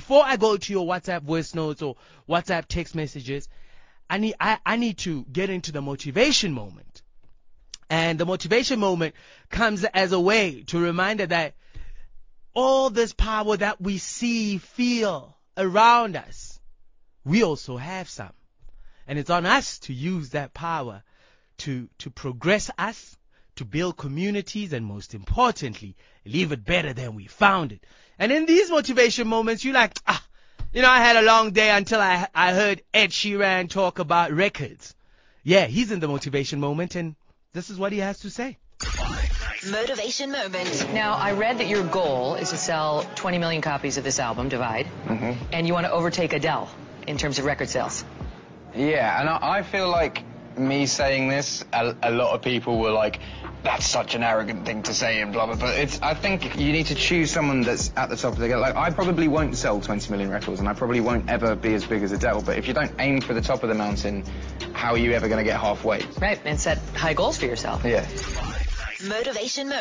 before I go to your WhatsApp voice notes or WhatsApp text messages, I need to get into the motivation moment. And the motivation moment comes as a way to remind us that all this power that we see, feel around us, we also have some. And it's on us to use that power to progress us, to build communities, and most importantly, leave it better than we found it. And in these motivation moments, you're like, I had a long day until I heard Ed Sheeran talk about records. Yeah, he's in the motivation moment, and this is what he has to say. Motivation moment. Now, I read that your goal is to sell 20 million copies of this album, Divide, and you want to overtake Adele in terms of record sales. Yeah, and I feel like me saying this, a lot of people were like, that's such an arrogant thing to say and blah, blah, blah. I think you need to choose someone that's at the top of the game. Like, I probably won't sell 20 million records, and I probably won't ever be as big as Adele, but if you don't aim for the top of the mountain, how are you ever going to get halfway? Right, and set high goals for yourself. Yeah. Motivation moment.